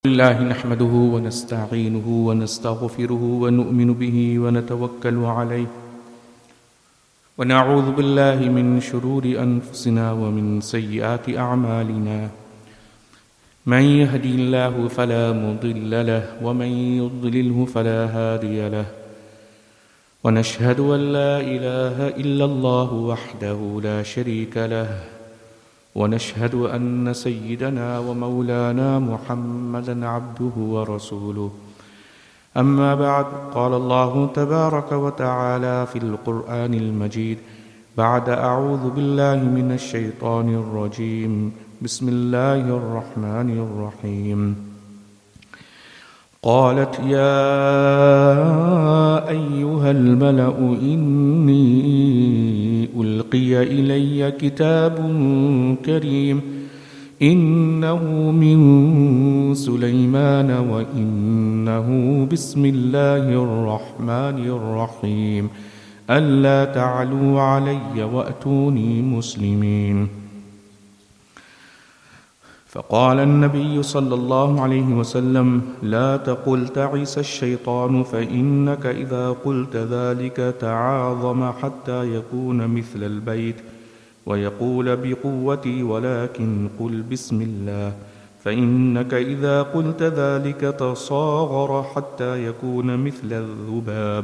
الله نحمده ونستعينه ونستغفره ونؤمن به ونتوكل عليه ونعوذ بالله من شرور أنفسنا ومن سيئات أعمالنا من يهدي الله فلا مضل له ومن يضلله فلا هادي له ونشهد أن لا إله إلا الله وحده لا شريك له ونشهد أن سيدنا ومولانا محمدا عبده ورسوله أما بعد قال الله تبارك وتعالى في القرآن المجيد بعد أعوذ بالله من الشيطان الرجيم بسم الله الرحمن الرحيم قالت يا أيها الملأ إني ألقي إلي كتاب كريم إنه من سليمان وإنه بسم الله الرحمن الرحيم ألا تعلوا علي وأتوني مسلمين فقال النبي صلى الله عليه وسلم لا تقل تعس الشيطان فإنك إذا قلت ذلك تعاظم حتى يكون مثل البيت ويقول بقوتي ولكن قل بسم الله فإنك إذا قلت ذلك تصاغر حتى يكون مثل الذباب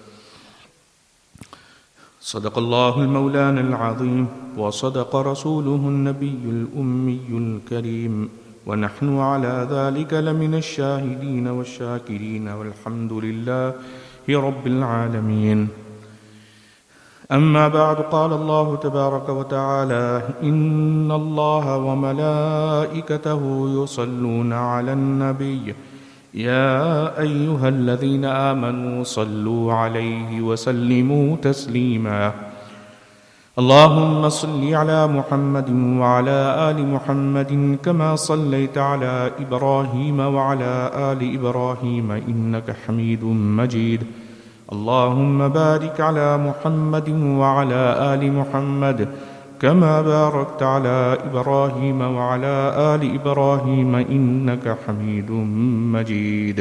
صدق الله المولان العظيم وصدق رسوله النبي الأمي الكريم ونحن على ذلك لمن الشاهدين والشاكرين والحمد لله رب العالمين أما بعد قال الله تبارك وتعالى إن الله وملائكته يصلون على النبي يا أيها الذين آمنوا صلوا عليه وسلموا تسليما اللهم صل على محمد وعلى آل محمد كما صليت على إبراهيم وعلى آل إبراهيم إنك حميد مجيد اللهم بارك على محمد وعلى آل محمد كما باركت على إبراهيم وعلى آل إبراهيم إنك حميد مجيد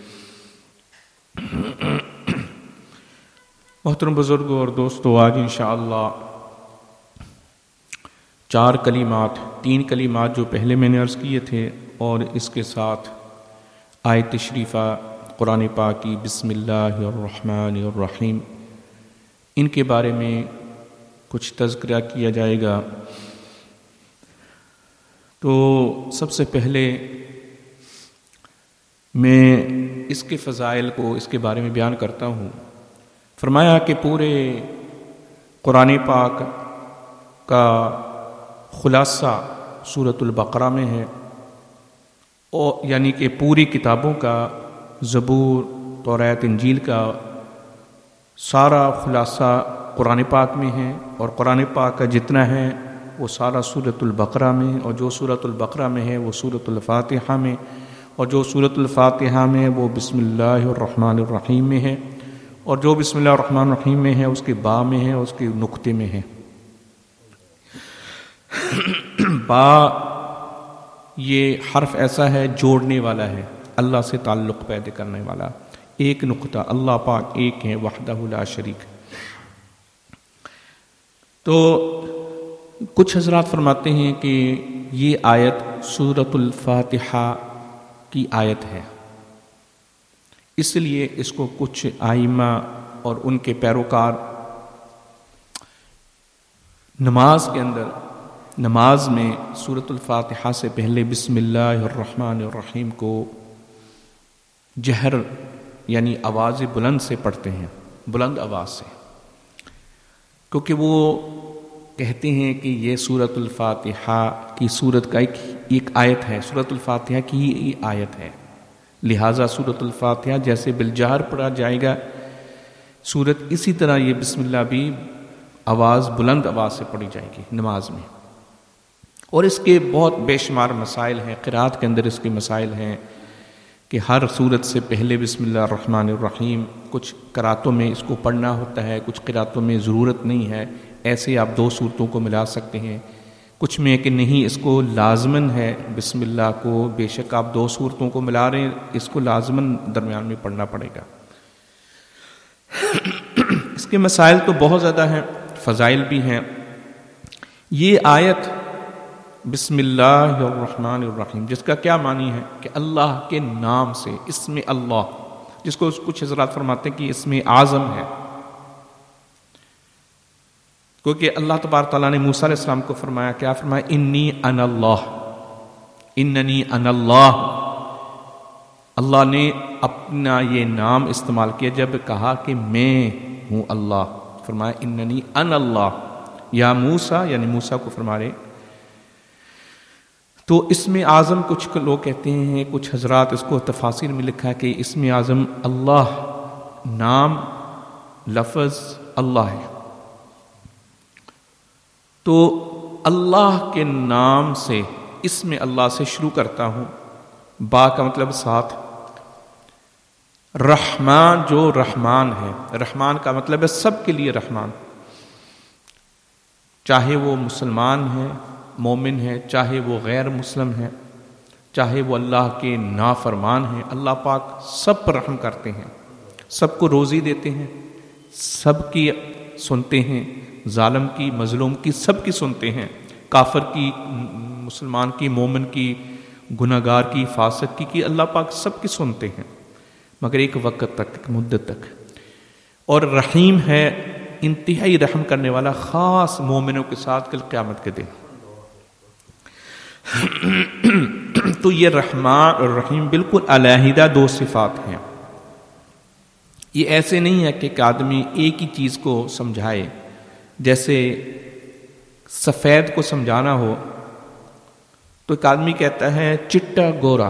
محترم بزرگوں اور دوستو، آج انشاءاللہ تین کلمات جو پہلے میں نے عرض کیے تھے اور اس کے ساتھ آیت تشریفہ قرآن پاک کی بسم اللہ الرحمن الرحیم، ان کے بارے میں کچھ تذکرہ کیا جائے گا۔ تو سب سے پہلے میں اس کے فضائل کو اس کے بارے میں بیان کرتا ہوں۔ فرمایا کہ پورے قرآن پاک کا خلاصہ سورۃ البقرہ میں ہے، یعنی کہ پوری کتابوں کا، زبور، توریت، انجیل کا سارا خلاصہ قرآن پاک میں ہے، اور قرآن پاک کا جتنا ہے وہ سارا سورۃ البقرہ میں، اور جو سورۃ البقرہ میں ہے وہ سورۃ الفاتحہ میں، اور جو سورۃ الفاتحہ میں وہ بسم اللہ الرحمن الرحیم میں ہے، اور جو بسم اللہ الرحمن الرحیم میں ہے اس کے با میں ہے، اس کے نقطے میں ہے۔ با یہ حرف ایسا ہے جوڑنے والا ہے، اللہ سے تعلق پیدا کرنے والا، ایک نقطہ، اللہ پاک ایک ہے وحدہ لا شریک۔ تو کچھ حضرات فرماتے ہیں کہ یہ آیت سورۃ الفاتحہ کی آیت ہے، اس لیے اس کو کچھ ائمہ اور ان کے پیروکار نماز میں سورۃ الفاتحہ سے پہلے بسم اللہ الرحمن الرحیم کو جہر یعنی آواز بلند سے پڑھتے ہیں، بلند آواز سے، کیونکہ وہ کہتے ہیں کہ یہ سورۃ الفاتحہ کی سورت کا ایک آیت ہے، سورۃ الفاتحہ کی یہ آیت ہے، لہٰذا سورۃ الفاتحہ جیسے بالجہر پڑھا جائے گا سورت، اسی طرح یہ بسم اللہ بھی بلند آواز سے پڑھی جائے گی نماز میں۔ اور اس کے بہت بے شمار مسائل ہیں، قرات کے اندر اس کے مسائل ہیں کہ ہر سورت سے پہلے بسم اللہ الرحمن الرحیم، کچھ قراتوں میں اس کو پڑھنا ہوتا ہے، کچھ قراتوں میں ضرورت نہیں ہے، ایسے آپ دو صورتوں کو ملا سکتے ہیں۔ کچھ میں کہ نہیں اس کو لازمن ہے بسم اللہ کو، بے شک آپ 2 صورتوں کو ملا رہے ہیں، اس کو لازمن درمیان میں پڑھنا پڑے گا۔ اس کے مسائل تو بہت زیادہ ہیں، فضائل بھی ہیں۔ یہ آیت بسم اللہ الرحمن الرحیم جس کا کیا معنی ہے کہ اللہ کے نام سے، اسم اللہ، جس کو کچھ حضرات فرماتے ہیں کہ اسم اعظم ہے، کیونکہ اللہ تبارک تعالیٰ نے موسیٰ علیہ السلام کو فرمایا، کیا فرمایا؟ انی انا اللہ، اننی انا اللہ۔ اللہ نے اپنا یہ نام استعمال کیا جب کہا کہ میں ہوں اللہ، فرمایا اننی انا اللہ یا موسیٰ، یعنی موسیٰ کو فرما رہے۔ تو اسم اعظم کچھ لوگ کہتے ہیں، کچھ حضرات اس کو تفاسیر میں لکھا ہے کہ اسم اعظم اللہ، نام لفظ اللہ ہے۔ تو اللہ کے نام سے، اسم اللہ سے شروع کرتا ہوں، با کا مطلب ساتھ، رحمان جو رحمان ہے، رحمان کا مطلب ہے سب کے لیے رحمان، چاہے وہ مسلمان ہے، مومن ہے، چاہے وہ غیر مسلم ہے، چاہے وہ اللہ کے نافرمان ہیں، اللہ پاک سب پر رحم کرتے ہیں، سب کو روزی دیتے ہیں، سب کی سنتے ہیں، ظالم کی، مظلوم کی، سب کی سنتے ہیں، کافر کی، مسلمان کی، مومن کی، گناہگار کی، فاسق کی اللہ پاک سب کی سنتے ہیں، مگر ایک وقت تک، ایک مدت تک۔ اور رحیم ہے، انتہائی رحم کرنے والا، خاص مومنوں کے ساتھ کل قیامت کے دن۔ تو یہ رحمان اور رحیم بالکل علیحدہ 2 صفات ہیں۔ یہ ایسے نہیں ہے کہ ایک آدمی ایک ہی چیز کو سمجھائے، جیسے سفید کو سمجھانا ہو تو ایک آدمی کہتا ہے چٹا گورا،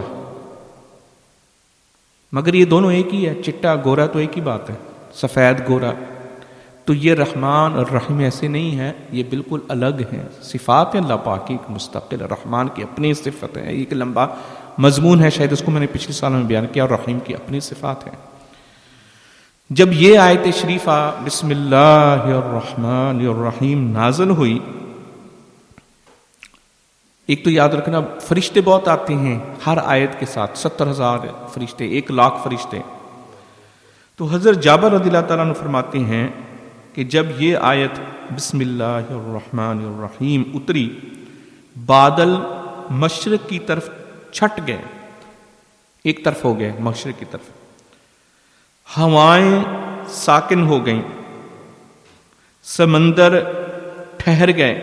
مگر یہ دونوں ایک ہی ہے، چٹا گورا تو ایک ہی بات ہے، سفید گورا۔ تو یہ رحمان اور رحیم ایسے نہیں ہے، یہ بالکل الگ ہیں، صفات ہیں اللہ پاک کی، ایک مستقل، رحمان کی اپنی صفت ہے، ایک لمبا مضمون ہے، شاید اس کو میں نے پچھلے سال میں بیان کیا، اور رحیم کی اپنی صفات ہیں۔ جب یہ آیت شریفہ بسم اللہ الرحمن الرحیم نازل ہوئی، ایک تو یاد رکھنا فرشتے بہت آتے ہیں ہر آیت کے ساتھ، 70,000 فرشتے، 1,00,000 فرشتے۔ تو حضرت جابر رضی اللہ تعالیٰ عنہ فرماتے ہیں کہ جب یہ آیت بسم اللہ الرحمن الرحیم اتری، بادل مشرق کی طرف چھٹ گئے، ایک طرف ہو گئے مشرق کی طرف، ہوائیں ساکن ہو گئیں، سمندر ٹھہر گئے،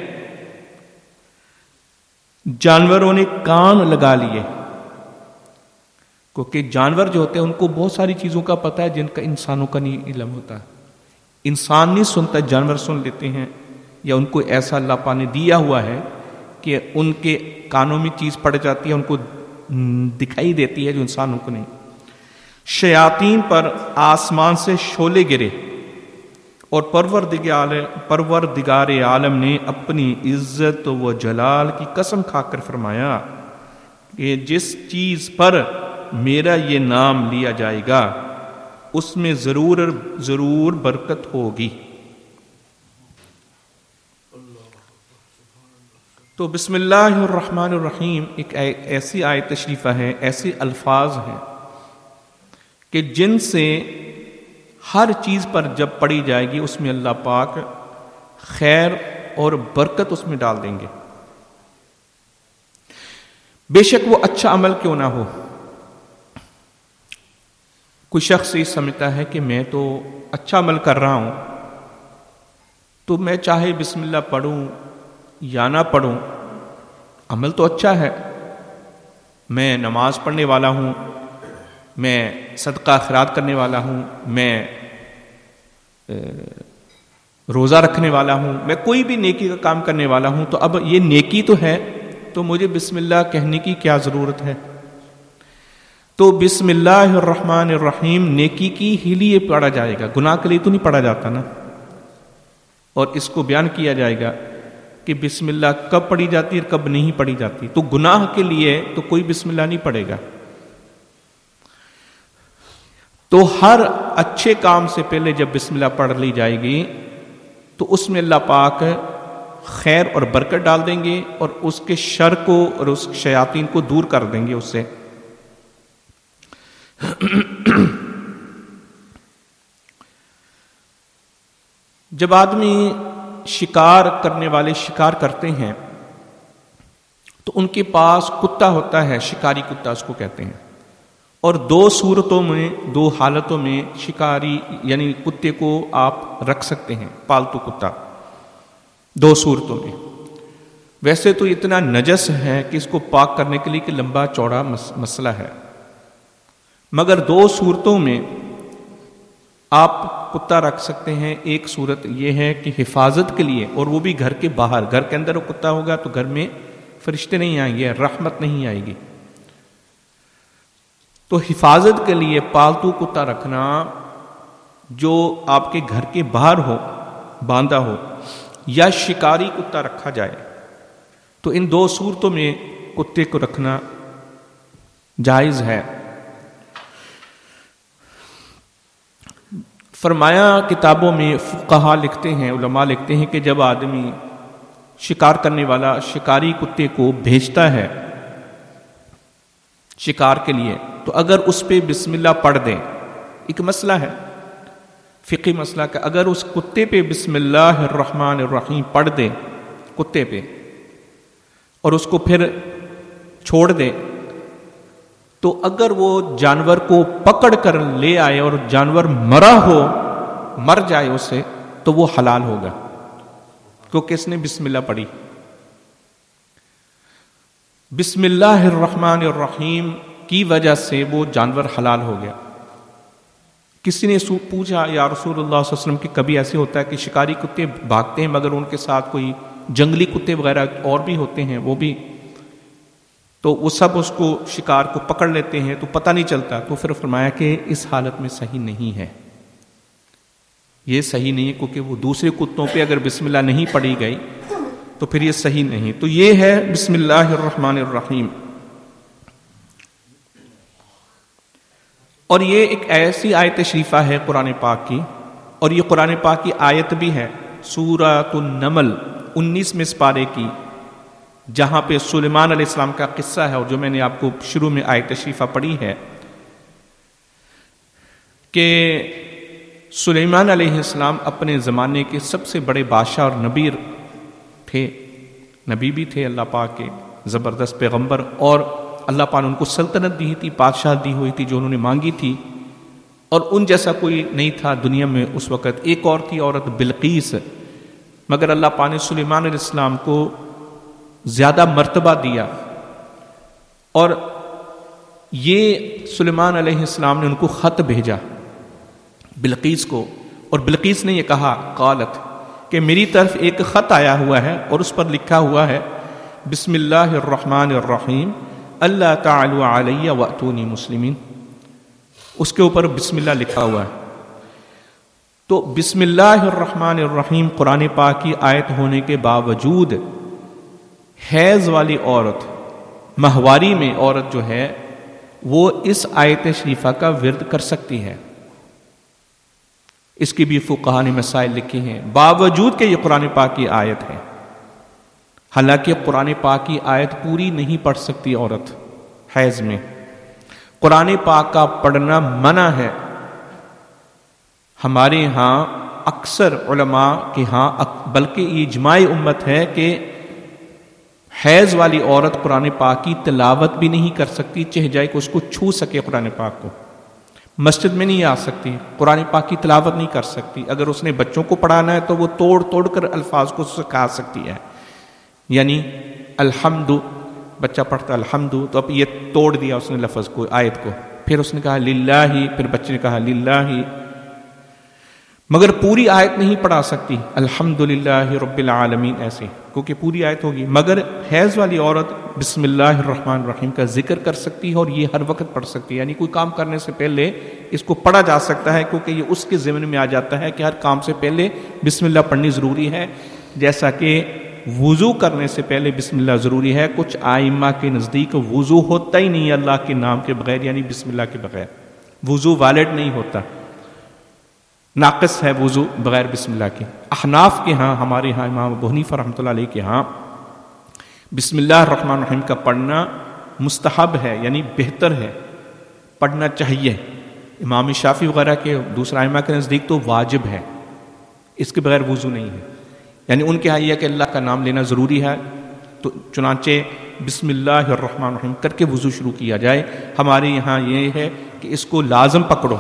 جانوروں نے کان لگا لیے، کیونکہ جانور جو ہوتے ہیں ان کو بہت ساری چیزوں کا پتہ ہے جن کا انسانوں کا نہیں علم ہوتا، انسان نہیں سنتا، جانور سن لیتے ہیں، یا ان کو ایسا اللہ پاک نے دیا ہوا ہے کہ ان کے کانوں میں چیز پڑ جاتی ہے، ان کو دکھائی دیتی ہے جو انسانوں کو نہیں۔ شیاطین پر آسمان سے شعلے گرے، اور پروردگار عالم نے اپنی عزت و جلال کی قسم کھا کر فرمایا کہ جس چیز پر میرا یہ نام لیا جائے گا اس میں ضرور برکت ہوگی۔ تو بسم اللہ الرحمن الرحیم ایک ایسی آیت تشریفہ ہے، ایسے الفاظ ہیں کہ جن سے ہر چیز پر جب پڑھی جائے گی اس میں اللہ پاک خیر اور برکت اس میں ڈال دیں گے، بے شک وہ اچھا عمل کیوں نہ ہو۔ کوئی شخص یہ سمجھتا ہے کہ میں تو اچھا عمل کر رہا ہوں، تو میں چاہے بسم اللہ پڑھوں یا نہ پڑھوں، عمل تو اچھا ہے، میں نماز پڑھنے والا ہوں، میں صدقہ خیرات کرنے والا ہوں، میں روزہ رکھنے والا ہوں، میں کوئی بھی نیکی کا کام کرنے والا ہوں، تو اب یہ نیکی تو ہے، تو مجھے بسم اللہ کہنے کی کیا ضرورت ہے؟ تو بسم اللہ الرحمن الرحیم نیکی کی ہی لیے پڑھا جائے گا، گناہ کے لیے تو نہیں پڑھا جاتا نا۔ اور اس کو بیان کیا جائے گا کہ بسم اللہ کب پڑھی جاتی ہے اور کب نہیں پڑھی جاتی۔ تو گناہ کے لیے تو کوئی بسم اللہ نہیں پڑھے گا۔ تو ہر اچھے کام سے پہلے جب بسم اللہ پڑھ لی جائے گی تو اس میں اللہ پاک خیر اور برکت ڈال دیں گے اور اس کے شر کو اور اس شیاطین کو دور کر دیں گے اس سے. جب آدمی شکار کرنے والے شکار کرتے ہیں تو ان کے پاس کتا ہوتا ہے، شکاری کتا اس کو کہتے ہیں، اور دو صورتوں میں، دو حالتوں میں شکاری یعنی کتے کو آپ رکھ سکتے ہیں، پالتو کتا، دو صورتوں میں. ویسے تو اتنا نجس ہے کہ اس کو پاک کرنے کے لیے کہ لمبا چوڑا مسئلہ ہے، مگر دو صورتوں میں آپ کتا رکھ سکتے ہیں. ایک صورت یہ ہے کہ حفاظت کے لیے، اور وہ بھی گھر کے باہر. گھر کے اندر وہ کتا ہوگا تو گھر میں فرشتے نہیں آئیں گے، رحمت نہیں آئے گی. تو حفاظت کے لیے پالتو کتا رکھنا جو آپ کے گھر کے باہر ہو، باندھا ہو، یا شکاری کتا رکھا جائے، تو ان دو صورتوں میں کتے کو رکھنا جائز ہے. فرمایا کتابوں میں فقہا لکھتے ہیں، علماء لکھتے ہیں کہ جب آدمی شکار کرنے والا شکاری کتے کو بھیجتا ہے شکار کے لیے، تو اگر اس پہ بسم اللہ پڑھ دیں، ایک مسئلہ ہے، فقہی مسئلہ کہ اگر اس کتے پہ بسم اللہ الرحمن الرحیم پڑھ دیں کتے پہ اور اس کو پھر چھوڑ دیں، تو اگر وہ جانور کو پکڑ کر لے آئے اور جانور مر جائے اس سے، تو وہ حلال ہوگا، کیونکہ اس نے بسم اللہ پڑھی. بسم اللہ الرحمن الرحیم کی وجہ سے وہ جانور حلال ہو گیا. کسی نے پوچھا یا رسول اللہ صلی اللہ علیہ وسلم کہ کبھی ایسے ہوتا ہے کہ شکاری کتے بھاگتے ہیں مگر ان کے ساتھ کوئی جنگلی کتے وغیرہ اور بھی ہوتے ہیں، وہ بھی، تو وہ سب اس کو شکار کو پکڑ لیتے ہیں تو پتہ نہیں چلتا. تو پھر فرمایا کہ اس حالت میں صحیح نہیں ہے، یہ صحیح نہیں ہے، کیونکہ وہ دوسرے کتوں پہ اگر بسم اللہ نہیں پڑھی گئی تو پھر یہ صحیح نہیں. تو یہ ہے بسم اللہ الرحمن الرحیم. اور یہ ایک ایسی آیت شریفہ ہے قرآن پاک کی، اور یہ قرآن پاک کی آیت بھی ہے سورۃ النمل 19 سپارے کی، جہاں پہ سلیمان علیہ السلام کا قصہ ہے، اور جو میں نے آپ کو شروع میں آیت شریفہ پڑھی ہے کہ سلیمان علیہ السلام اپنے زمانے کے سب سے بڑے بادشاہ اور نبی تھے، نبی بھی تھے اللہ پاک کے، زبردست پیغمبر، اور اللہ پاک نے ان کو سلطنت دی تھی، بادشاہ دی ہوئی تھی جو انہوں نے مانگی تھی، اور ان جیسا کوئی نہیں تھا دنیا میں اس وقت. ایک اور تھی عورت بلقیس، مگر اللہ پاک نے سلیمان علیہ السلام کو زیادہ مرتبہ دیا، اور یہ سلیمان علیہ السلام نے ان کو خط بھیجا بلقیس کو، اور بلقیس نے یہ کہا قالت کہ میری طرف ایک خط آیا ہوا ہے اور اس پر لکھا ہوا ہے بسم اللہ الرحمن الرحیم اللہ تعالی علی واتونی مسلمین، اس کے اوپر بسم اللہ لکھا ہوا ہے. تو بسم اللہ الرحمن الرحیم قرآن پاک کی آیت ہونے کے باوجود حیض والی عورت، ماہواری میں عورت جو ہے، وہ اس آیت شریفہ کا ورد کر سکتی ہے. اس کی بھی فقہا نے مسائل لکھے ہیں باوجود کہ یہ قرآن پاک کی آیت ہے. حالانکہ قرآن پاک کی آیت پوری نہیں پڑھ سکتی عورت حیض میں، قرآن پاک کا پڑھنا منع ہے. ہمارے ہاں اکثر علماء کے ہاں، بلکہ یہ اجماع امت ہے کہ حیض والی عورت قرآن پاک کی تلاوت بھی نہیں کر سکتی، چاہے جائے کہ اس کو چھو سکے قرآن پاک کو. مسجد میں نہیں آ سکتی، قرآن پاک کی تلاوت نہیں کر سکتی. اگر اس نے بچوں کو پڑھانا ہے تو وہ توڑ توڑ کر الفاظ کو سکھا سکتی ہے. یعنی الحمد، بچہ پڑھتا الحمد، تو اب یہ توڑ دیا اس نے لفظ کو، آیت کو، پھر اس نے کہا للہ، پھر بچے نے کہا للہ، مگر پوری آیت نہیں پڑھا سکتی الحمدللہ رب العالمین ایسے، کیونکہ پوری آیت ہوگی. مگر حیض والی عورت بسم اللہ الرحمن الرحیم کا ذکر کر سکتی ہے، اور یہ ہر وقت پڑھ سکتی ہے. یعنی کوئی کام کرنے سے پہلے اس کو پڑھا جا سکتا ہے، کیونکہ یہ اس کے ذہن میں آ جاتا ہے کہ ہر کام سے پہلے بسم اللہ پڑھنی ضروری ہے. جیسا کہ وضو کرنے سے پہلے بسم اللہ ضروری ہے. کچھ آئمہ کے نزدیک وضو ہوتا ہی نہیں اللہ کے نام کے بغیر، یعنی بسم اللہ کے بغیر وضو ویلڈ نہیں ہوتا. ناقص ہے وضو بغیر بسم اللہ کے۔ احناف کے ہاں، ہمارے ہاں امام ابو حنیفہ رحمۃ اللہ علیہ کے ہاں بسم اللہ الرحمن الرحیم کا پڑھنا مستحب ہے، یعنی بہتر ہے، پڑھنا چاہیے۔ امام شافعی وغیرہ کے دوسرا ائمہ کے نزدیک تو واجب ہے، اس کے بغیر وضو نہیں ہے، یعنی ان کے ہاں یہ کہ اللہ کا نام لینا ضروری ہے، تو چنانچہ بسم اللہ الرحمن الرحیم کر کے وضو شروع کیا جائے۔ ہمارے یہاں یہ ہے کہ اس کو لازم پکڑو۔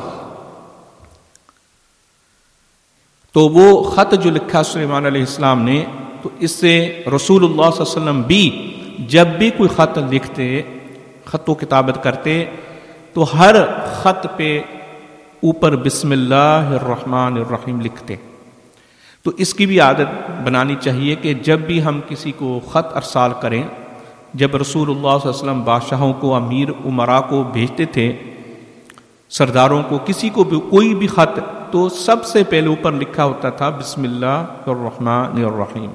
تو وہ خط جو لکھا سلیمان علیہ السلام نے، تو اس سے رسول اللہ صلی اللہ علیہ وسلم بھی جب بھی کوئی خط لکھتے، خط و کتابت کرتے، تو ہر خط پہ اوپر بسم اللہ الرحمن الرحیم لکھتے۔ تو اس کی بھی عادت بنانی چاہیے کہ جب بھی ہم کسی کو خط ارسال کریں، جب رسول اللہ صلی اللہ علیہ وسلم بادشاہوں کو، امیر امراء کو بھیجتے تھے، سرداروں کو، کسی کو بھی کوئی بھی خط، تو سب سے پہلے اوپر لکھا ہوتا تھا بسم اللہ الرحمن الرحیم۔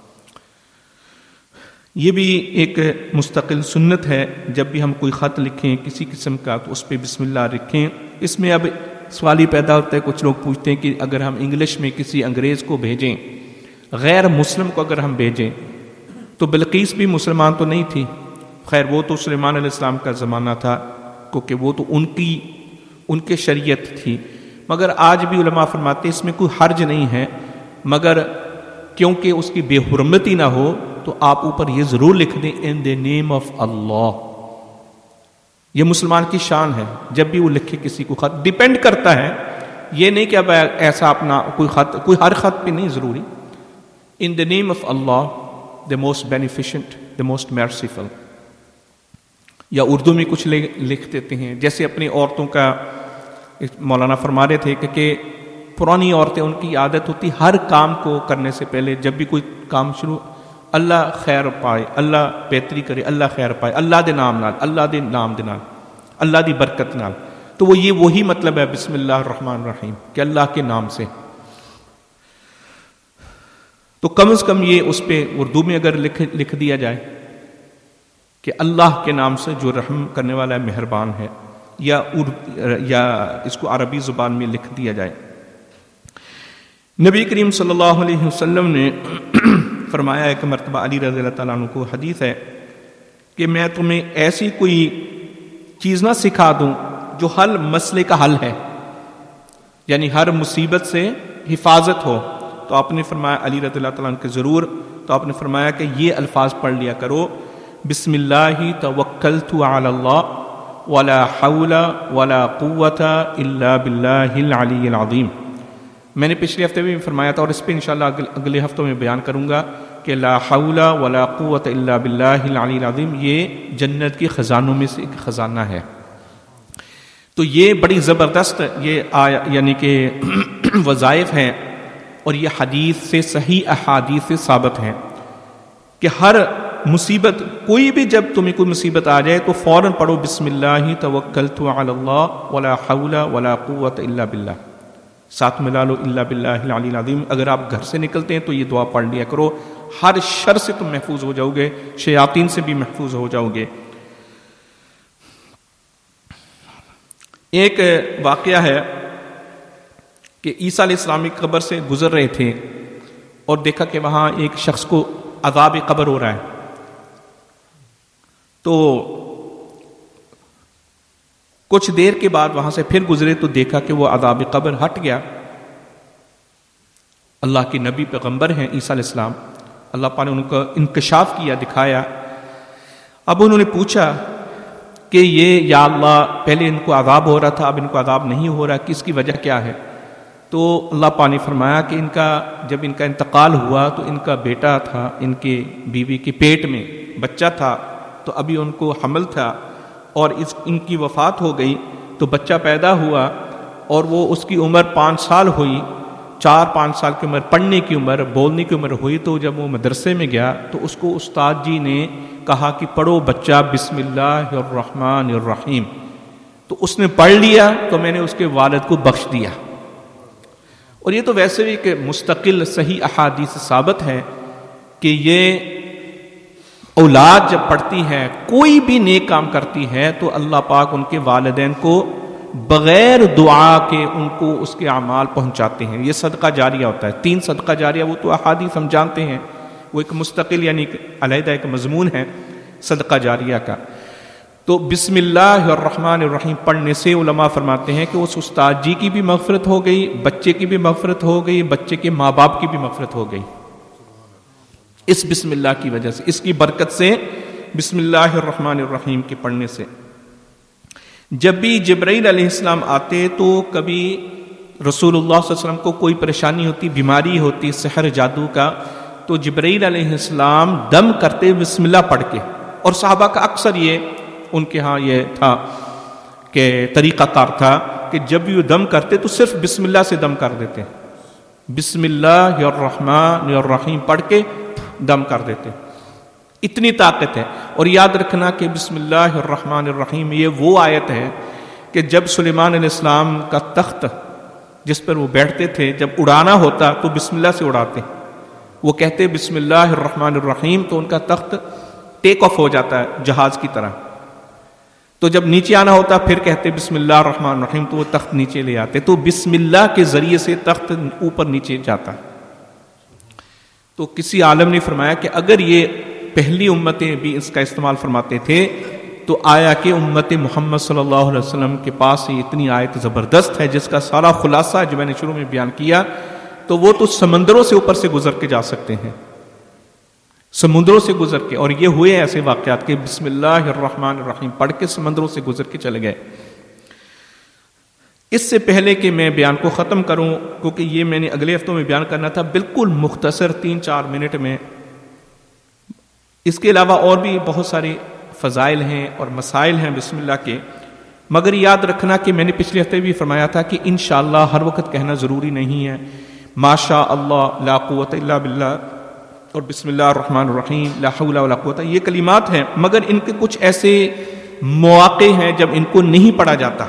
یہ بھی ایک مستقل سنت ہے، جب بھی ہم کوئی خط لکھیں کسی قسم کا تو اس پہ بسم اللہ لکھیں۔ اس میں اب سوال ہی پیدا ہوتا ہے، کچھ لوگ پوچھتے ہیں کہ اگر ہم انگلش میں کسی انگریز کو بھیجیں، غیر مسلم کو اگر ہم بھیجیں، تو بلقیس بھی مسلمان تو نہیں تھی، خیر وہ تو سلیمان علیہ السلام کا زمانہ تھا، کیونکہ وہ تو ان کے شریعت تھی، مگر آج بھی علماء فرماتے ہیں اس میں کوئی حرج نہیں ہے، مگر کیونکہ اس کی بے حرمتی نہ ہو تو آپ اوپر یہ ضرور لکھ دیں ان دی نیم آف اللہ۔ یہ مسلمان کی شان ہے، جب بھی وہ لکھے کسی کو خط، ڈیپینڈ کرتا ہے، یہ نہیں کہ اب ایسا اپنا کوئی ہر خط پہ نہیں ضروری، in the name of Allah, the most beneficent, the most merciful۔ یا اردو میں کچھ لکھ دیتے ہیں، جیسے اپنی عورتوں کا مولانا فرما رہے تھے کہ پرانی عورتیں، ان کی عادت ہوتی ہر کام کو کرنے سے پہلے جب بھی کوئی کام شروع، اللہ خیر پائے، اللہ بہتری کرے، اللہ خیر پائے، اللہ دے نام نال، اللہ دے نام دے نال، اللہ دی برکت نال۔ تو وہ یہ وہی مطلب ہے بسم اللہ الرحمن الرحیم، کہ اللہ کے نام سے۔ تو کم از کم یہ اس پہ اردو میں اگر لکھ دیا جائے کہ اللہ کے نام سے جو رحم کرنے والا ہے، مہربان ہے، یا اس کو عربی زبان میں لکھ دیا جائے۔ نبی کریم صلی اللہ علیہ وسلم نے فرمایا ایک مرتبہ علی رضی اللہ تعالیٰ عنہ کو حدیث ہے کہ میں تمہیں ایسی کوئی چیز نہ سکھا دوں جو ہر مسئلے کا حل ہے، یعنی ہر مصیبت سے حفاظت ہو۔ تو آپ نے فرمایا، علی رضی اللہ تعالیٰ عنہ کے ضرور، تو آپ نے فرمایا کہ یہ الفاظ پڑھ لیا کرو، بسم اللہ توکلت علی اللہ ولا حول ولا قوت الا باللہ العلی العظیم۔ میں نے پچھلے ہفتے بھی فرمایا تھا، اور اس پہ انشاءاللہ اگلے ہفتوں میں بیان کروں گا کہ لا حول ولا قوت الا باللہ العلی العظیم یہ جنت کے خزانوں میں سے ایک خزانہ ہے۔ تو یہ بڑی زبردست یعنی کہ وظائف ہیں، اور یہ حدیث سے، صحیح احادیث سے ثابت ہیں کہ ہر مصیبت، کوئی بھی جب تمہیں کوئی مصیبت آ جائے تو فوراً پڑھو بسم اللہ توکلت علی اللہ ولا حول ولا قوت الا باللہ، ساتھ ملا لو الا باللہ العلی العظیم۔ اگر آپ گھر سے نکلتے ہیں تو یہ دعا پڑھ لیا کرو، ہر شر سے تم محفوظ ہو جاؤ گے، شیاطین سے بھی محفوظ ہو جاؤ گے۔ ایک واقعہ ہے کہ عیسیٰ علیہ السلام کی قبر سے گزر رہے تھے اور دیکھا کہ وہاں ایک شخص کو عذاب قبر ہو رہا ہے، تو کچھ دیر کے بعد وہاں سے پھر گزرے تو دیکھا کہ وہ عذاب قبر ہٹ گیا۔ اللہ کے نبی پیغمبر ہیں عیسیٰ علیہ السلام، اللہ پاک نے ان کا انکشاف کیا، دکھایا۔ اب انہوں نے پوچھا کہ یہ یا اللہ پہلے ان کو عذاب ہو رہا تھا، اب ان کو عذاب نہیں ہو رہا، کس کی وجہ کیا ہے؟ تو اللہ پاک نے فرمایا کہ جب ان کا انتقال ہوا تو ان کا بیٹا تھا، ان کے بیوی کے پیٹ میں بچہ تھا، تو ابھی ان کو حمل تھا، اور ان کی وفات ہو گئی تو بچہ پیدا ہوا، اور وہ اس کی عمر 5 سال ہوئی، 4-5 سال کی عمر، پڑھنے کی عمر، بولنے کی عمر ہوئی۔ تو جب وہ مدرسے میں گیا تو اس کو استاد جی نے کہا کہ پڑھو بچہ بسم اللہ الرحمن الرحیم، تو اس نے پڑھ لیا، تو میں نے اس کے والد کو بخش دیا۔ اور یہ تو ویسے بھی کہ مستقل صحیح احادیث ثابت ہے کہ یہ اولاد جب پڑھتی ہے، کوئی بھی نیک کام کرتی ہے، تو اللہ پاک ان کے والدین کو بغیر دعا کے ان کو اس کے اعمال پہنچاتے ہیں. یہ صدقہ جاریہ ہوتا ہے. 3 صدقہ جاریہ وہ تو احادیث ہم جانتے ہیں, وہ ایک مستقل یعنی علیحدہ ایک مضمون ہے صدقہ جاریہ کا. تو بسم اللہ الرحمن الرحیم پڑھنے سے علماء فرماتے ہیں کہ اس استاد جی کی بھی مغفرت ہو گئی, بچے کی بھی مغفرت ہو گئی, بچے کے ماں باپ کی بھی مغفرت ہو گئی, اس بسم اللہ کی وجہ سے, اس کی برکت سے, بسم اللہ الرحمن الرحیم کے پڑھنے سے. جب بھی جبرائیل علیہ السلام آتے تو کبھی رسول اللہ صلی اللہ علیہ وسلم کو کوئی پریشانی ہوتی, بیماری ہوتی سحر جادو کا, تو جبرائیل علیہ السلام دم کرتے بسم اللہ پڑھ کے. اور صحابہ کا اکثر یہ ان کے ہاں یہ تھا کہ طریقہ کار تھا کہ جب بھی وہ دم کرتے تو صرف بسم اللہ سے دم کر دیتے, بسم اللہ الرحمن الرحیم پڑھ کے دم کر دیتے. اتنی طاقت ہے. اور یاد رکھنا کہ بسم اللہ الرحمن الرحیم یہ وہ آیت ہے کہ جب سلیمان علیہ السلام کا تخت جس پر وہ بیٹھتے تھے جب اڑانا ہوتا تو بسم اللہ سے اڑاتے, وہ کہتے بسم اللہ الرحمن الرحیم تو ان کا تخت ٹیک آف ہو جاتا ہے جہاز کی طرح. تو جب نیچے آنا ہوتا پھر کہتے بسم اللہ الرحمن الرحیم تو وہ تخت نیچے لے آتے. تو بسم اللہ کے ذریعے سے تخت اوپر نیچے جاتا. تو کسی عالم نے فرمایا کہ اگر یہ پہلی امتیں بھی اس کا استعمال فرماتے تھے تو آیا کہ امت محمد صلی اللہ علیہ وسلم کے پاس یہ اتنی آیت زبردست ہے جس کا سارا خلاصہ جو میں نے شروع میں بیان کیا, تو وہ تو سمندروں سے اوپر سے گزر کے جا سکتے ہیں, سمندروں سے گزر کے. اور یہ ہوئے ایسے واقعات کہ بسم اللہ الرحمن الرحیم پڑھ کے سمندروں سے گزر کے چلے گئے. اس سے پہلے کہ میں بیان کو ختم کروں, کیونکہ یہ میں نے اگلے ہفتوں میں بیان کرنا تھا بالکل مختصر 3-4 منٹ میں, اس کے علاوہ اور بھی بہت سارے فضائل ہیں اور مسائل ہیں بسم اللہ کے, مگر یاد رکھنا کہ میں نے پچھلے ہفتے بھی فرمایا تھا کہ انشاءاللہ ہر وقت کہنا ضروری نہیں ہے. ماشاء اللہ لا قوت الا باللہ اور بسم اللہ الرحمن الرحیم لا حول ولا قوت, یہ کلمات ہیں, مگر ان کے کچھ ایسے مواقع ہیں جب ان کو نہیں پڑھا جاتا,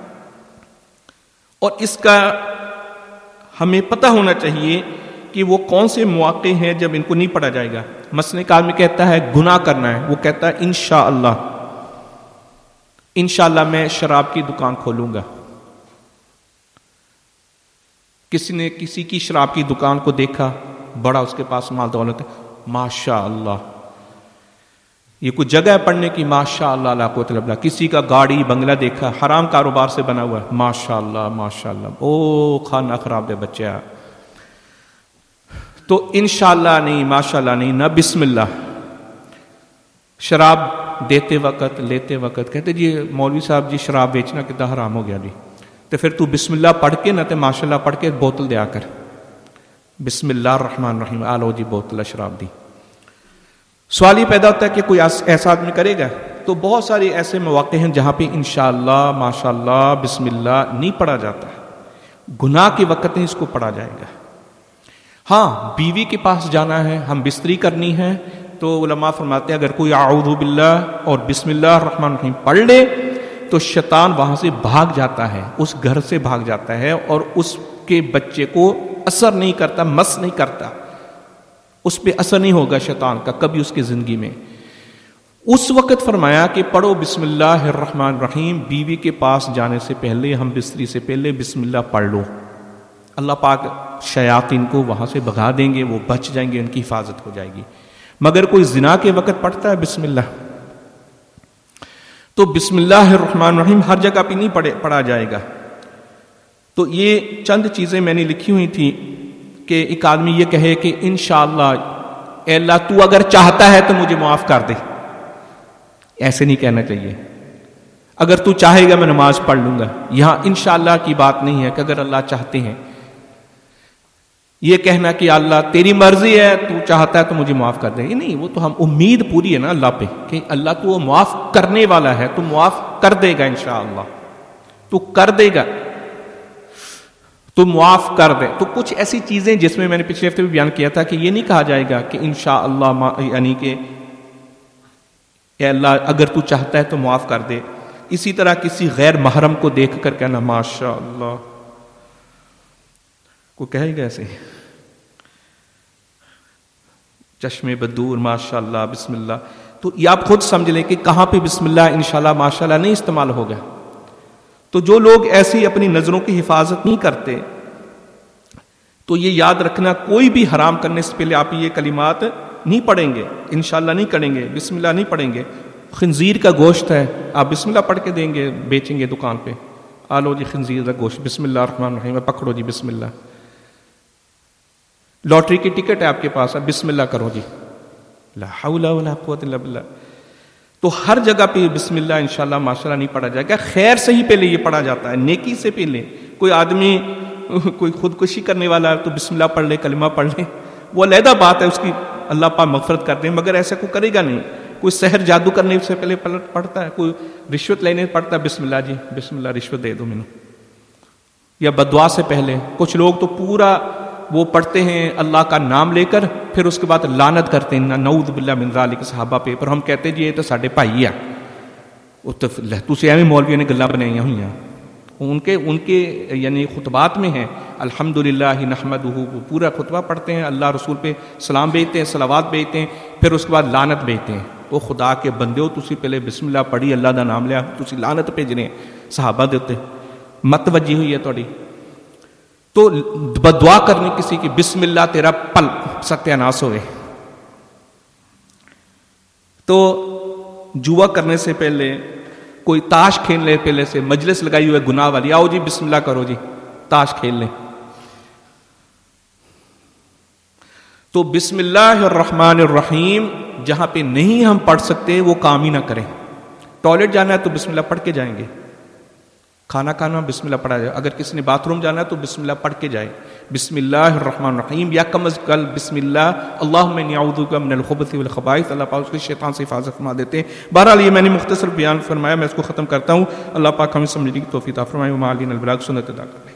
اور اس کا ہمیں پتہ ہونا چاہیے کہ وہ کون سے مواقع ہیں جب ان کو نہیں پڑھا جائے گا. مثلا ایک آدمی کہتا ہے گناہ کرنا ہے, وہ کہتا ہے انشاءاللہ, انشاءاللہ میں شراب کی دکان کھولوں گا. کسی نے کسی کی شراب کی دکان کو دیکھا, بڑا اس کے پاس مال دولت ہے, ماشاءاللہ, یہ کوئی جگہ ہے پڑھنے کی, ماشاءاللہ لا قوت الا باللہ. کسی کا گاڑی بنگلہ دیکھا حرام کاروبار سے بنا ہوا ہے, ماشاءاللہ ماشاءاللہ, او کھانا خراب ہے بچہ. تو انشاءاللہ نہیں, ماشاءاللہ نہیں, نہ بسم اللہ. شراب دیتے وقت لیتے وقت کہتے جی مولوی صاحب جی شراب بیچنا کتنا حرام ہو گیا جی, تو پھر تو بسم اللہ پڑھ کے نہ تو ماشاءاللہ پڑھ کے بوتل دیا کر, بسم اللہ الرحمن الرحیم, آلو جی بوتل شراب دی. سوال یہ پیدا ہوتا ہے کہ کوئی ایسا آدمی کرے گا, تو بہت سارے ایسے مواقع ہیں جہاں پہ انشاءاللہ ماشاءاللہ بسم اللہ نہیں پڑھا جاتا ہے. گناہ کے وقت نہیں اس کو پڑھا جائے گا. ہاں بیوی کے پاس جانا ہے, ہم بستری کرنی ہے, تو علماء فرماتے ہیں اگر کوئی اعوذ باللہ اور بسم اللہ الرحمن الرحیم پڑھ لے تو شیطان وہاں سے بھاگ جاتا ہے, اس گھر سے بھاگ جاتا ہے, اور اس کے بچے کو اثر نہیں کرتا, مس نہیں کرتا, اس پہ اثر نہیں ہوگا شیطان کا کبھی اس کی زندگی میں. اس وقت فرمایا کہ پڑھو بسم اللہ الرحمن الرحیم, بیوی کے پاس جانے سے پہلے, ہم بستری سے پہلے بسم اللہ پڑھ لو. اللہ پاک شیاطین کو وہاں سے بھگا دیں گے, وہ بچ جائیں گے, ان کی حفاظت ہو جائے گی. مگر کوئی زنا کے وقت پڑھتا ہے بسم اللہ, تو بسم اللہ الرحمن الرحیم ہر جگہ پہ نہیں پڑھا جائے گا. تو یہ چند چیزیں میں نے لکھی ہوئی تھی کہ ایک آدمی یہ کہے کہ انشاءاللہ اے اللہ تو اگر چاہتا ہے تو مجھے معاف کر دے, ایسے نہیں کہنا چاہیے. اگر تو چاہے گا میں نماز پڑھ لوں گا, یہاں انشاءاللہ کی بات نہیں ہے کہ اگر اللہ چاہتے ہیں. یہ کہنا کہ اللہ تیری مرضی ہے, تو چاہتا ہے تو مجھے معاف کر دے, یہ نہیں. وہ تو ہم امید پوری ہے نا اللہ پہ کہ اللہ تو وہ معاف کرنے والا ہے, تو معاف کر دے گا انشاءاللہ, تو کر دے گا, تو معاف کر دے. تو کچھ ایسی چیزیں جس میں نے پچھلے ہفتے بھی بیان کیا تھا کہ یہ نہیں کہا جائے گا کہ انشاءاللہ یعنی کہ اے اللہ اگر تو چاہتا ہے تو معاف کر دے. اسی طرح کسی غیر محرم کو دیکھ کر کہنا ماشاءاللہ, کو کہے گا ایسے چشم بدور ماشاءاللہ بسم اللہ, تو یہ آپ خود سمجھ لیں کہ کہاں پہ بسم اللہ انشاءاللہ ماشاءاللہ نہیں استعمال ہوگا. تو جو لوگ ایسی اپنی نظروں کی حفاظت نہیں کرتے تو یہ یاد رکھنا کوئی بھی حرام کرنے سے پہلے آپ یہ کلمات نہیں پڑھیں گے، انشاءاللہ نہیں کریں گے، بسم اللہ نہیں پڑھیں گے. خنزیر کا گوشت ہے، آپ بسم اللہ پڑھ کے دیں گے، بیچیں گے دکان پہ، آلو جی خنزیر کا گوشت، بسم اللہ الرحمن الرحیم، پکڑو جی بسم اللہ. لاٹری کی ٹکٹ ہے آپ کے پاس، بسم اللہ کرو جی، لا حول ولا قوت الا باللہ. تو ہر جگہ پہ بسم اللہ انشاءاللہ ماشاءاللہ نہیں پڑھا جائے گا. خیر سے ہی پہلے یہ پڑھا جاتا ہے، نیکی سے پہلے. کوئی آدمی کوئی خودکشی کرنے والا ہے تو بسم اللہ پڑھ لے، کلمہ پڑھ لے، وہ علیحدہ بات ہے، اس کی اللہ پاک مغفرت کر دیں، مگر ایسا کوئی کرے گا نہیں. کوئی سحر جادو کرنے سے پہلے پڑھتا ہے، کوئی رشوت لینے پڑھتا ہے بسم اللہ جی بسم اللہ رشوت دے دو مینو، یا بدعا سے پہلے. کچھ لوگ تو پورا وہ پڑھتے ہیں اللہ کا نام لے کر، پھر اس کے بعد لعنت کرتے ہیں، نعوذ باللہ من ذالک، صحابہ پہ. پر ہم کہتے ہیں جی یہ تو ساڈے بھائی ہے، تسی ایویں مولویوں نے گلاں بنائیاں ہوئی ہیں. ان کے یعنی خطبات میں ہیں الحمدللہ نحمدہ، وہ پورا خطبہ پڑھتے ہیں، اللہ رسول پہ سلام بھیجتے ہیں، صلوات بھیجتے ہیں، پھر اس کے بعد لعنت بھیجتے ہیں. وہ خدا کے بندے ہو، تسی پہلے بسم اللہ پڑھی، اللہ دا نام لیا، تسی لعنت بھیج رہے ہیں صحابہ دے اوتے. مت وجی ہوئی ہے تہاڈی. تو بدعا کرنی کسی کی، بسم اللہ تیرا پل ستیہ ناس ہوئے. تو جوا کرنے سے پہلے، کوئی تاش کھیلنے پہلے سے، مجلس لگائی ہوئے گناہ والی، آؤ جی بسم اللہ کرو جی تاش کھیل لیں. تو بسم اللہ الرحمن الرحیم جہاں پہ نہیں ہم پڑھ سکتے وہ کام ہی نہ کریں. ٹوائلٹ جانا ہے تو بسم اللہ پڑھ کے جائیں گے، کھانا کھانا بسم اللہ پڑھا جائے، اگر کسی نے باتھ روم جانا ہے تو بسم اللہ پڑھ کے جائے، بسم اللہ الرحمن الرحیم، یا کم از کم بسم اللہ اللہم انی اعوذ بک من الخبث والخبائث. اللہ پاک اس کے شیطان سے حفاظت فرما دیتے ہیں. بہرحال یہ میں نے مختصر بیان فرمایا، میں اس کو ختم کرتا ہوں. اللہ پاک ہمیں سمجھنے کی توفیق عطا فرمائے. وما علینا البلاغ، سنت ادا کریں.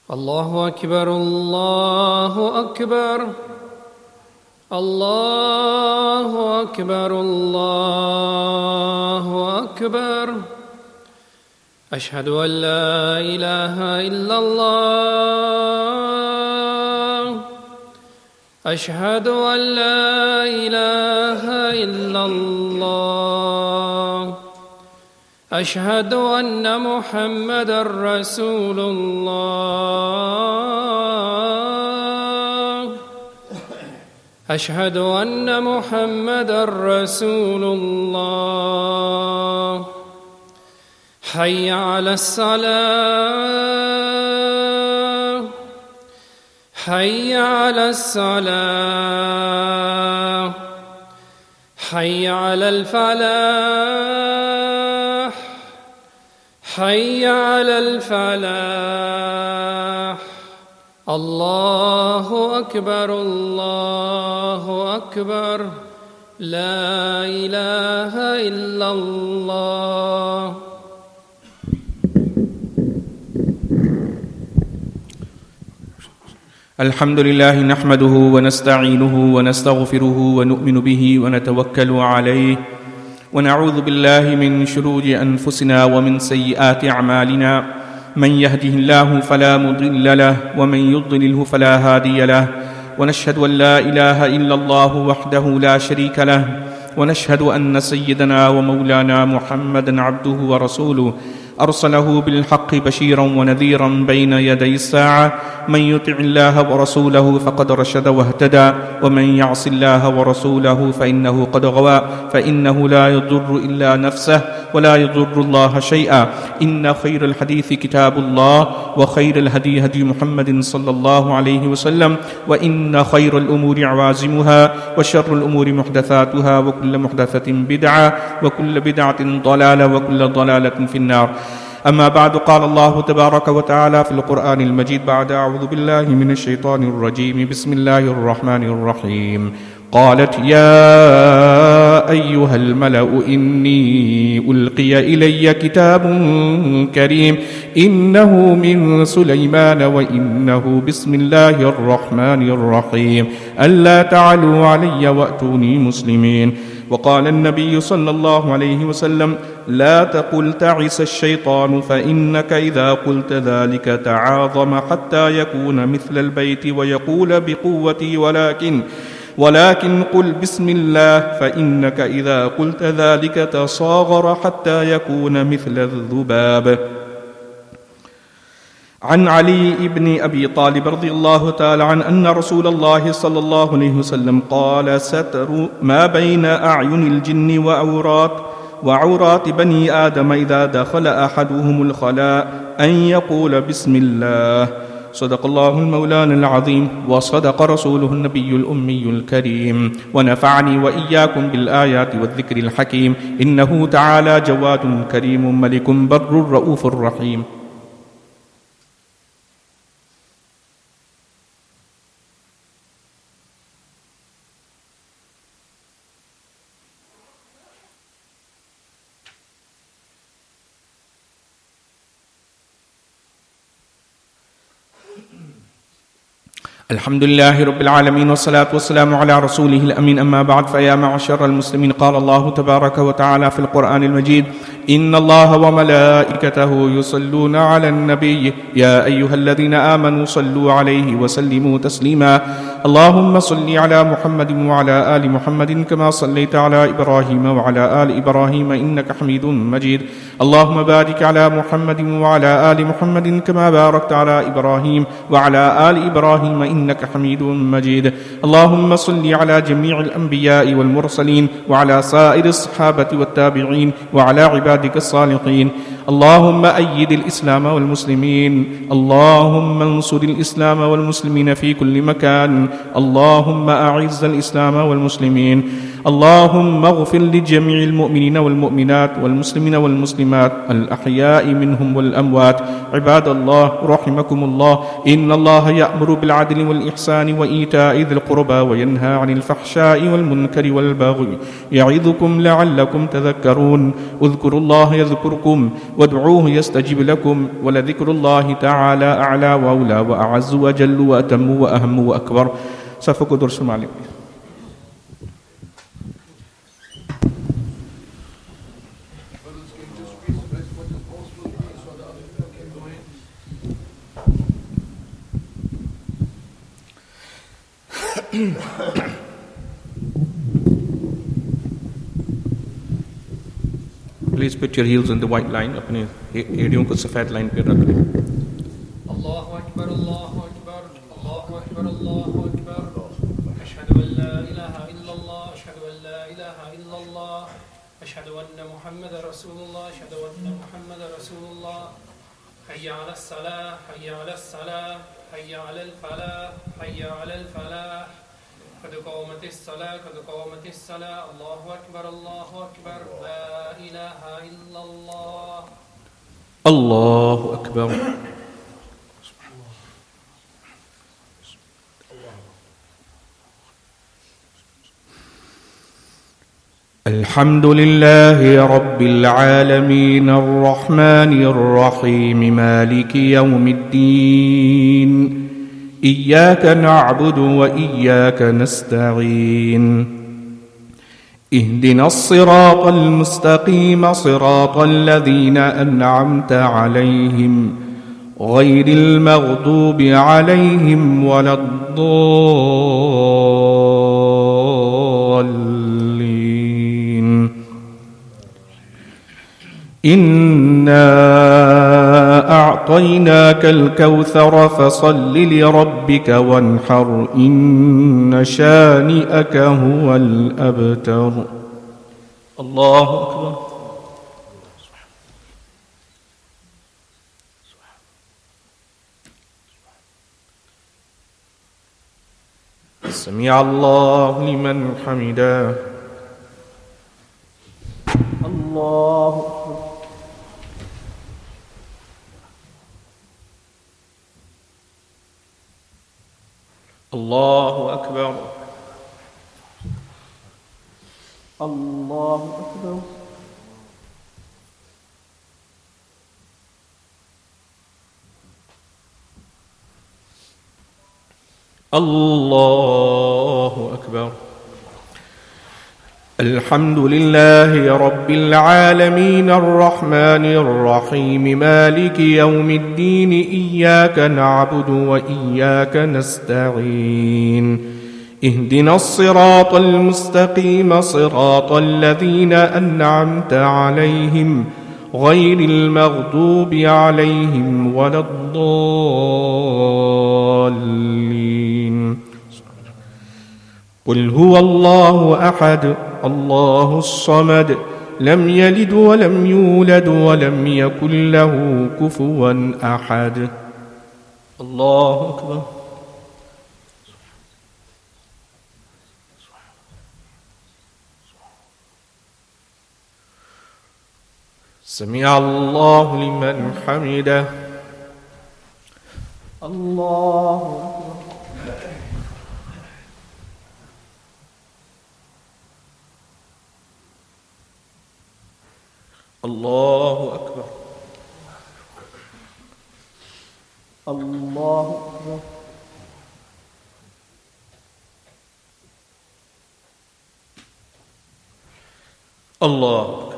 الله أكبر الله أكبر الله أكبر الله أكبر. أشهد أن لا إله إلا الله. أشهد أن لا إله إلا الله. أشهد أن محمدًا رسول الله. أشهد أن محمدًا رسول الله. حي على الصلاة. حي على الصلاة. حي على الفلاح. حي على الفلاح. الله أكبر الله أكبر. لا إله إلا الله. الحمد لله نحمده ونستعينه ونستغفره ونؤمن به ونتوكل عليه ونعوذ بالله من شرور أنفسنا ومن سيئات أعمالنا. من يهده الله فلا مضل له ومن يضلله فلا هادي له. ونشهد أن لا إله إلا الله وحده لا شريك له. ونشهد أن سيدنا ومولانا محمدا عبده ورسوله أرسله بالحق بشيرا ونذيرا بين يدي الساعة. من يطع الله ورسوله فقد رشد واهتدى ومن يعص الله ورسوله فإنه قد غوى. فإنه لا يضر إلا نفسه ولا يضر الله شيئا. إن خير الحديث كتاب الله وخير الهدي هدي محمد صلى الله عليه وسلم. وإن خير الأمور عوازمها وشر الأمور محدثاتها وكل محدثة بدعة وكل بدعة ضلالة وكل ضلالة في النار. أما بعد، قال الله تبارك وتعالى في القرآن المجيد بعد أعوذ بالله من الشيطان الرجيم. بسم الله الرحمن الرحيم. قالت يا أيها الملأ إني ألقي إلي كتاب كريم إنه من سليمان وإنه بسم الله الرحمن الرحيم ألا تعلوا علي وأتوني مسلمين. وقال النبي صلى الله عليه وسلم لا تقل تعس الشيطان فإنك إذا قلت ذلك تعاظم حتى يكون مثل البيت ويقول بقوتي ولكن قل بسم الله فإنك إذا قلت ذلك تصاغر حتى يكون مثل الذباب. عن علي بن أبي طالب رضي الله تعالى عنه أن رسول الله صلى الله عليه وسلم قال ستر ما بين أعين الجن وعورات بني آدم إذا دخل أحدهم الخلاء أن يقول بسم الله. صدق الله المولانا العظيم وصدق رسوله النبي الأمي الكريم ونفعني وإياكم بالآيات والذكر الحكيم. إنه تعالى جواد كريم ملك بر رؤوف رحيم. الحمد لله رب العالمين والصلاة والسلام على رسوله الأمين. أما بعد، فيا معشر المسلمين، قال الله تبارك وتعالى في القرآن المجيد إن الله وملائكته يصلون على النبي يا أيها الذين آمنوا صلوا عليه وسلموا تسليما. اللهم صل على محمد وعلى آل محمد كما صليت على إبراهيم وعلى آل إبراهيم إنك حميد مجيد. اللهم بارك على محمد وعلى آل محمد كما باركت على إبراهيم وعلى آل إبراهيم إنك حميد مجيد. اللهم صل على جميع الأنبياء والمرسلين وعلى سائر الصحابة والتابعين وعلى عبادك الصالحين. اللهم أيد الإسلام والمسلمين. اللهم انصر الإسلام والمسلمين في كل مكان. اللهم أعز الإسلام والمسلمين. اللهم اغفر لجميع المؤمنين والمؤمنات والمسلمين والمسلمات الأحياء منهم والأموات. عباد الله رحمكم الله، إن الله يأمر بالعدل والإحسان وإيتاء ذي القربى وينهى عن الفحشاء والمنكر والبغي يعظكم لعلكم تذكرون. اذكروا الله يذكركم وادعوه يستجب لكم ولذكر الله تعالى أعلى وأولى وأعز وأجل وأتم وأهم وأكبر. صفق درس معلم. Please put your heels in the white line. अपने एड़ियों को सफेद लाइन पे रख लें. अल्लाहु अकबर अल्लाहु अकबर अल्लाहु अकबर अल्लाहु अकबर अशहदु अन ला इलाहा इल्लल्लाह अशहदु अन ला इलाहा इल्लल्लाह अशहदु अन्न मुहम्मदर रसूलुल्लाह अशहदु अन्न मुहम्मदर रसूलुल्लाह हय्या अलस सलाह हय्या अलस सलाह हय्या अलल फलाह हय्या अलल फलाह قد قامت الصلاة قد قامت الصلاة الله أكبر لا إله إلا الله. الله أكبر. الحمد لله رب العالمين الرحمن الرحيم مالك يوم الدين إياك نعبد وإياك نستعين اهدنا الصراط المستقيم صراط الذين أنعمت عليهم غير المغضوب عليهم ولا الضالين. إنا أعطيناك الكوثر فصل لربك وانحر إن شانئك هو الأبتر. الله أكبر. سمع الله لمن حمده. الله أكبر. الله أكبر. الله أكبر. الله أكبر. الحمد لله رب العالمين الرحمن الرحيم مالك يوم الدين إياك نعبد وإياك نستعين اهدنا الصراط المستقيم صراط الذين أنعمت عليهم غير المغضوب عليهم ولا الضالين. قل هو الله أحد الله الصمد لم يلد ولم يولد ولم يكن له كفوا أحد. الله أكبر. سمع الله لمن حمده. الله أكبر. الله أكبر. الله أكبر. الله أكبر.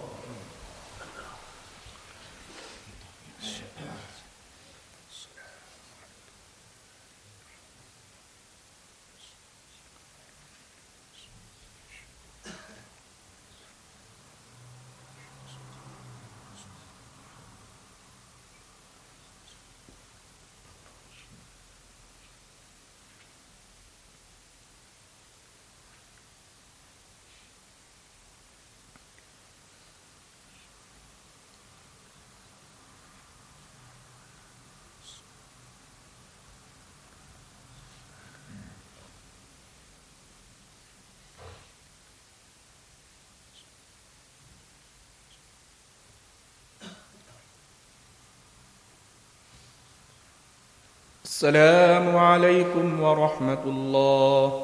السلام عليكم ورحمة الله.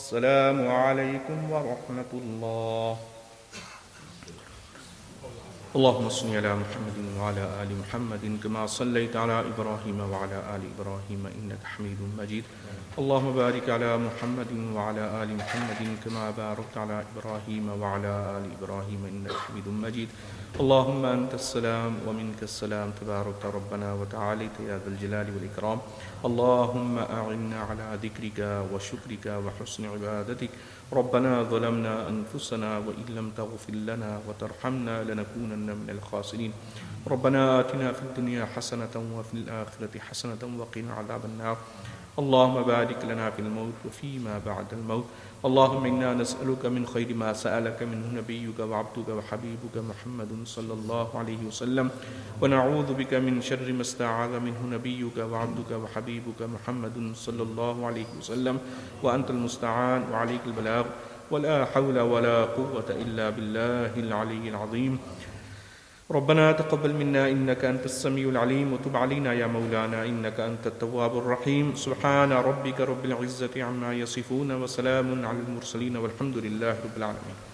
السلام عليكم ورحمة الله. اللهم صل على محمد وعلى آل محمد كما صليت على إبراهيم وعلى آل إبراهيم إنك حميد مجيد. اللهم بارك على محمد وعلى آل محمد كما باركت على إبراهيم وعلى آل إبراهيم إنك حميد مجيد. اللهم أنت السلام ومنك السلام تبارك ربنا وتعاليت يا ذا الجلال والإكرام. اللهم أعنا على ذكرك وشكرك وحسن عبادتك. ربنا ظلمنا أنفسنا وإن لم تغفر لنا وترحمنا لنكونن من الخاسرين. ربنا آتنا في الدنيا حسنة وفي الآخرة حسنة وقنا عذاب النار. اللهم بارك لنا في الموت وفيما بعد الموت. اللهم إنا نسألك من خير ما سألك منه نبيك وعبدك وحبيبك محمد صلى الله عليه وسلم، ونعوذ بك من شر ما استعاذ منه نبيك وعبدك وحبيبك محمد صلى الله عليه وسلم، وأنت المستعان وعليك البلاغ، ولا حول ولا قوة إلا بالله العلي العظيم. ربنا تقبل منا إنك أنت السميع العليم، وتب علينا يا مولانا إنك أنت التواب الرحيم. سبحان ربك رب العزة عما يصفون، وسلام على المرسلين، والحمد لله رب العالمين.